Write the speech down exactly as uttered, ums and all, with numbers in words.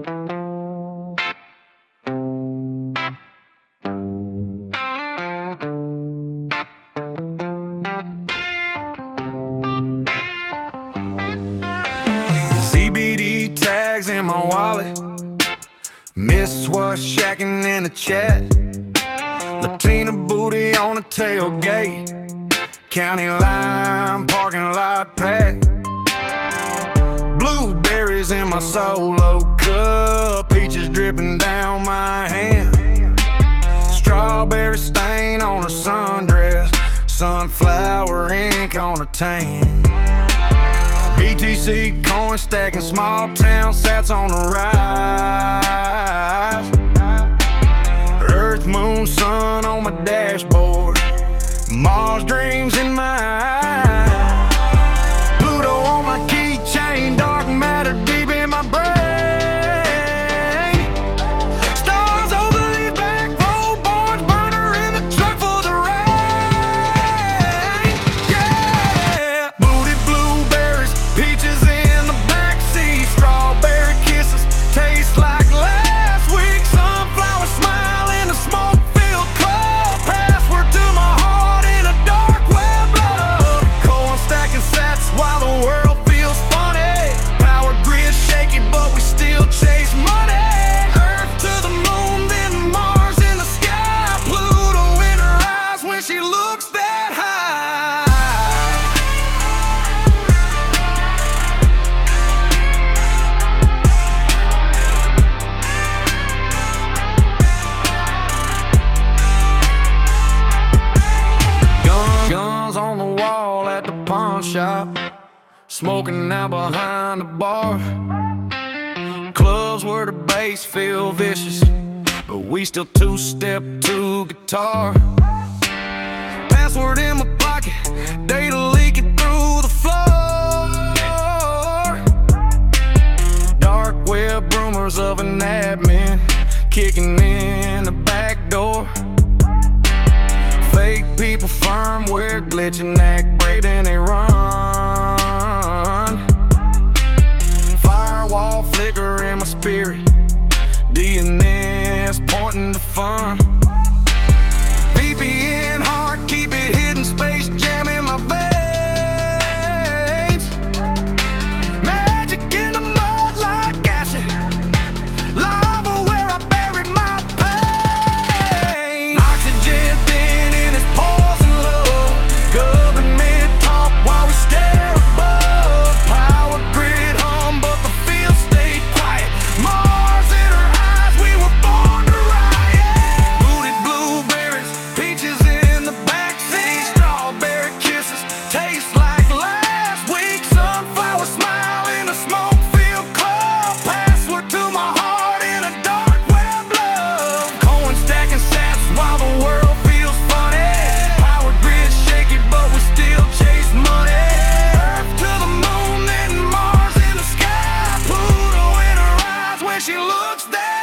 C B D tags in my wallet, Miss was shacking in the chat, Latina booty on the tailgate, county line parking lot packed. Blueberries in my solo cup, peaches dripping down my hand, strawberry stain on her sundress, sunflower ink on her tan. B T C coin stacking, small town sats on the rise. Earth, moon, sun on my dashboard, Mars dreams in my eyes. Pluto on my keychain, dark matter deep in my brain. Stars over the back road, Barnes burner in the truck for the rain. Yeah, booty blueberries, peaches in the backseat, strawberry kisses taste like last week. Sunflower smile in a smoke-filled club, password to my heart in a dark web love. Coin stacking sats while the world feels funny, power grid shaky but we still chase money. Earth to the moon, then Mars in the sky, Pluto in her eyes when she looks that high. Guns on the wall at the pawn shop, smoking out behind the bar. Clubs where the bass feel vicious, but we still two-step to guitar. Password in my pocket, data leaking through the floor. Dark web rumors of an admin kicking in the back door. Fake people, firmware glitching, act brave, then they run. Firewall flicker in my spirit, D N S pointing to fun. V P N heart, keep it hidden, Space Jam in my veins. Magic in the mud like acid, lava where I buried my pain. Oxygen thin in his poison love, government talk while we stare above. Power grid hum but the field stayed quiet, Mars in her eyes, we were born to riot. Booted blueberries, peaches in the backseat, strawberry kisses taste like last week. Sunflower smile in a smoke-filled club, password to my heart in a dark web love. Coin stacking sats while the world feels funny, power grid shaky but we still chase money. Earth to the moon, then Mars in the sky, Pluto in her eyes when she looks that